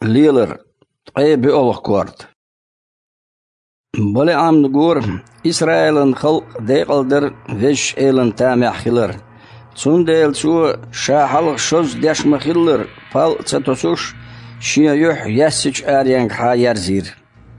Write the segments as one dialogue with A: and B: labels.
A: ليلر طيب أولك كورت بلي عم نقول إسرائيل خلق ديقلدر فيش إيلن تامع خلر تون ديل شو شاحلق شوز ديش مخلر فال تتوسوش شيا يح يسج آريانك حاير زير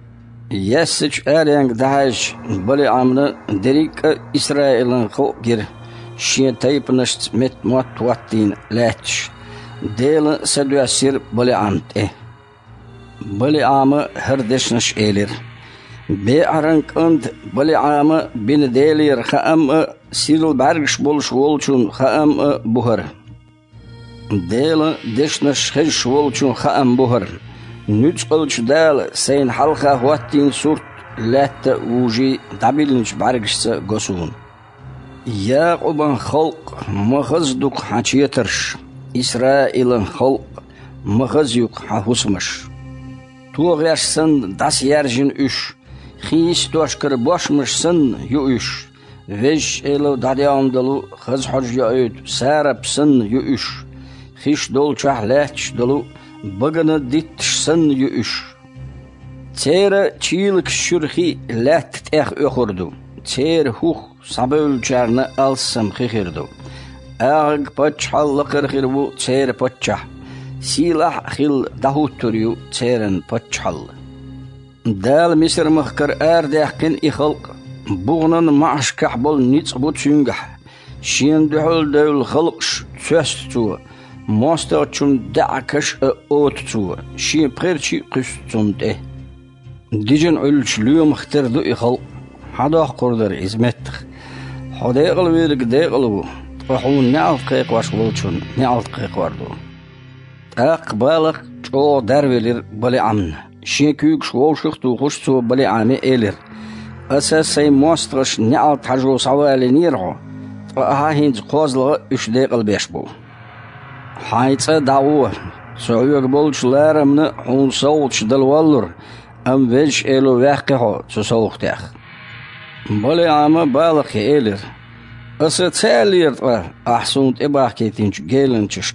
A: يسج آريانك دهاج بلي عمنا دريك إسرائيل خلق جير شيا تايب نشت مت موت واتين لاتش ديل سدو يسير بلي عمت بلي عام هردشنش إيلر بيعرنك أنت بلي عام بين ديلير خام سيل برگش بولش ولچون خام بوهر ديل دشنش خش ولچون خام بوهر نوچقلچ دال سين حلقة واتين صورت لات وجي دابيلنش برگش گسون ياقوبان خلق مخزدوك حچيترش إسرائيل خلق مخزيوك حوسمش تو غير سن داس يرجن اش خيس توشكر باشمش سن يو اش ويش إلو داديام دلو خز حج يأيد سارب سن يو اش خيش دول چه لاتش دلو بغن ديتش سن يو اش تير چيلك شرخي لات تأخ اخردو تير هوخ سابول چارنا السم خيخردو اغ پچحل لقر خيربو تير پچح سيلاح خيل دهوتريو تيرن پچحل دال مصر مخكر داحكن إخلق بغنن معش كحبل نيتس بوتشنجح شين دحول دول خلقش تشستو ماستر چون دعكش اوتتو شين برشي قستون ده ديجن علش ليوم اختر دو إخلق حدا قردر إزمتخ حدا يقل ويرك ديقلو وحون نعال قيق واش ولچون نعال قيق واردو أقبالك جو درويلر بلي عمن شيكوك شوشخ تو خشتو بلي عامي إيلر أساسي موسترش نعال تحجو سوالي نيرعو وأهاهينز قوزلغ إش ديقل بيشبو حايتsa دعوه سعيوك بولش لارمنا حون صوتش دلوالر أم ويش إيلو واقعو تسوخ تاخ بلي عامي بالك إيلر أساسالير أحسونت إباحكيتينش جيلنششك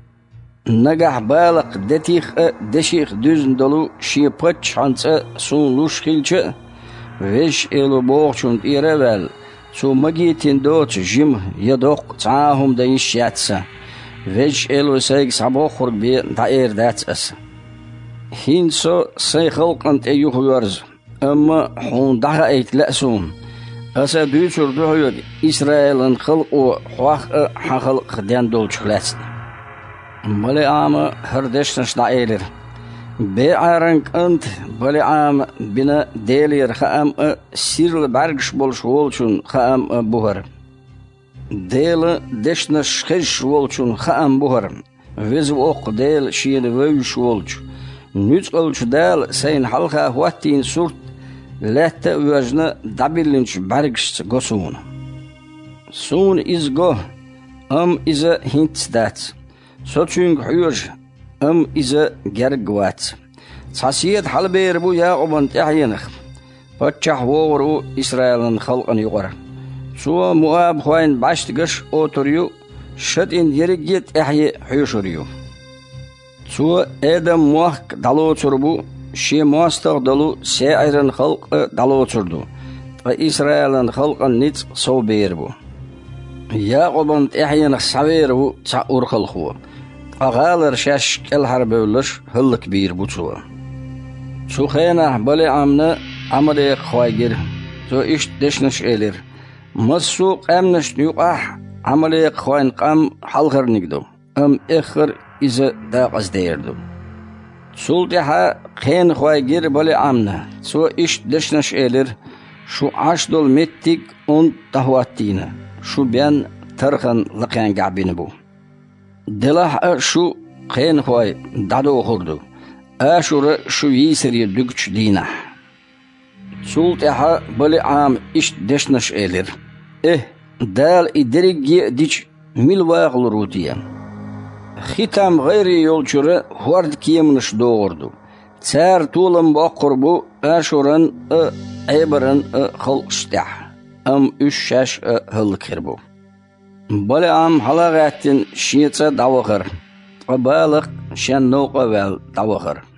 A: نجح بالق دتيخ دشيخ دوزن دلو شي پچ هانس سون لوش خيلچ ويش إلو بوغچون إيرول سو مجيتين دوت جيم يدوق تعاهم دايش ياتسا ويش إلو سيغ سابو خورق بي دائر داتس هين سو سي خلقنت ايوخ يورز اما حون دغا ايت لأسون أسا دوچور دوهيود إسرائيل خلق و حواخ حخلق دين دولچ لاتسن بلي عام هردشنش دائيلر بيعرنك أنت بلي عام بنا ديلير خام سيرل برگش بولش ولچون خام بوهر ديل دشنش خش ولچون خام بوهر ويزو اوق ديل شين ويش ولچ نوچقلچ دال سين حلقة واتين صورت لات وجنا دابيلنش برگش گسون سون إزغو إزا هنت دات سوچونگ حيوش إذا جرجوات ساسيد حلبير بو ياقوبن تحينخ فتح وورو إسرائيل خلقن يغر سو مواب خوين باشتگش اوتريو شد إن يرجيت إحي حيوشريو سو آدم موحك دلو تربو شي ماستر دلو سائرن خلق دلو تردو وإسرائيل خلقن نيت سو بيربو ياقوبن تحينخ سويربو تأور خلقو أغالر شاش كالحرب ولش هل كبير بوتشوا شو خينا بلي عمنا عملي خواجر شو إيش دشنش إلير مسو قامنش نيقح عملي خوين قام حلغر نقدو إخر إذا داقز ديردو سلطحة خين خواجر بلي عمنا شو إيش دشنش إلير شو عاش دول متك تهواتينا شو بيان ترخن لقيان قعبين بو دلح شو خين خوي دادو خردو أشور شو يسري دقش دينا سلطحة بلي عام إش دشنش إلير دال إدريج ديش ملواغل روتيا ختام غير يولشور هورد كيمنش دوغردو تسار طولم باقربو أشورن عبرن خلقشتح أش هلكربو بلي عام حلقاتين شيطة داوغر وبالغ شان نوقة داوغر